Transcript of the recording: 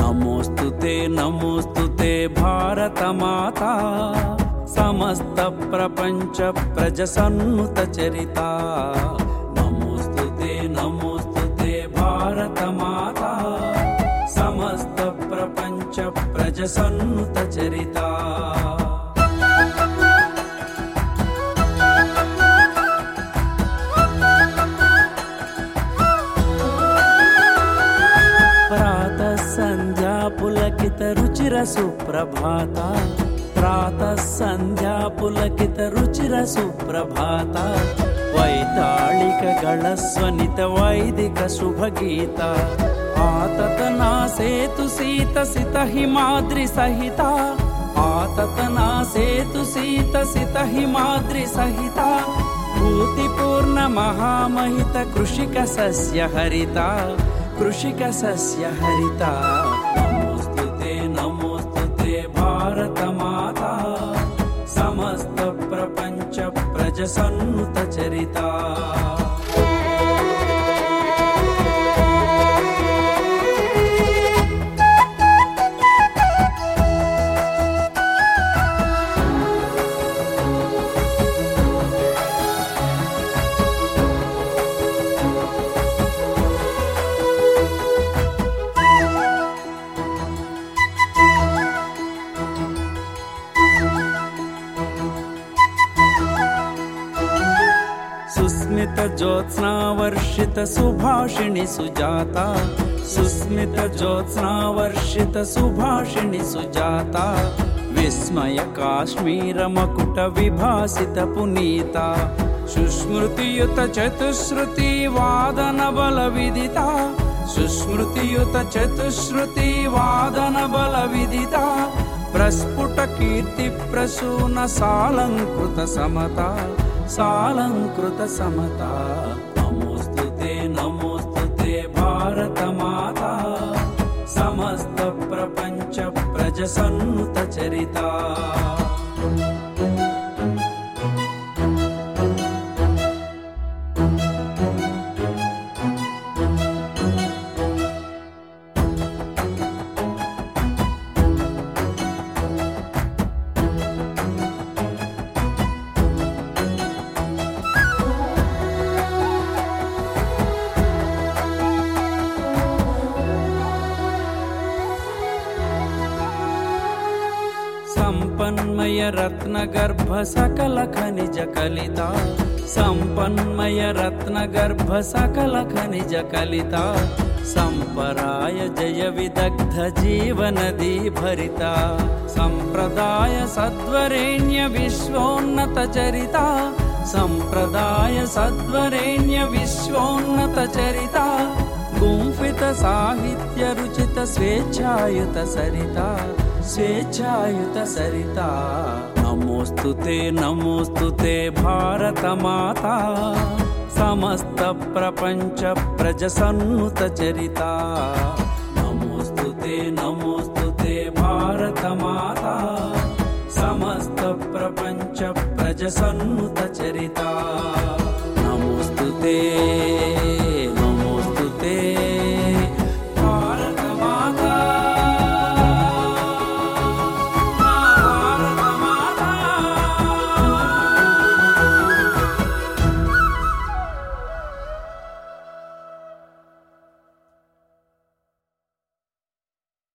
నమోస్తుతే నమోస్తుతే భారత మాతా సమస్త ప్రపంచ ప్రజ సన్నుత చరిత నమోస్తుతే నమోస్తుతే భారత మాతా సమస్త ప్రపంచ ప్రజ సన్నుత చరిత ప్రాతః సంధ్యా పులకిత రుచిర సుప్రభాత ప్రాతః సంధ్యా పులకిత రుచిర సుప్రభాత వైతాళిక గళస్వనిత వైదిక శుభగీత ఆతతనాసేతు సీత సిత హిమాద్రి సహిత ఆతతనాసేతు సీత సిత హిమాద్రి సహిత భూతిపూర్ణ మహామహిత కృషిక సస్య హరిత కృషిక సస్య హరిత నమోస్తుతే నమోస్తుతే భారత మాతా సమస్త ప్రపంచ ప్రజ సన్నుత చరిత సుస్మిత జ్యోత్స్నా వర్షిత సుభాషిణి సుజాత సుస్మిత జ్యోత్స్నా వర్షిత సుభాషిణి సుజాత విస్మయ కాశ్మీర మకుట విభాసిత పునీత సుస్మృతియుత చతుశ్రుతి వాదన బల విదిత సుస్మృతియుత చతుశ్రుతి వాదన బల విదిత ప్రస్ఫుట కీర్తి ప్రసూన సాలంకృత సమత సాలంకృత సమత నమోస్తుతే నమోస్తుతే భారత మాతా సమస్త ప్రపంచ ప్రజ సన్నుత చరిత సంపన్మయ రత్న గర్భ సకల ఖనిజ కలిత సంపన్మయ రత్న గర్భ సకల ఖనిజ కలిత సంపరాయ జయ విదగ్ధ జీవనదీ భరిత సంప్రదాయ సద్వరేణ్య విశ్వోన్నత చరిత సంప్రదాయ సద్వరేణ్య విశ్వోన్నత చరిత గుంఫిత సాహిత్య రుచిత స్వేచ్ఛాయుత సరిత స్వేచ్ఛాయుత సరిత నమోస్తుతే నమోస్తుతే భారత మాతా సమస్త ప్రపంచ ప్రజ సన్నుత చరిత నమోస్తుతే నమోస్తుతే భారత మాతా సమస్త ప్రపంచ ప్రజ సన్నుత చరిత నమోస్తుతే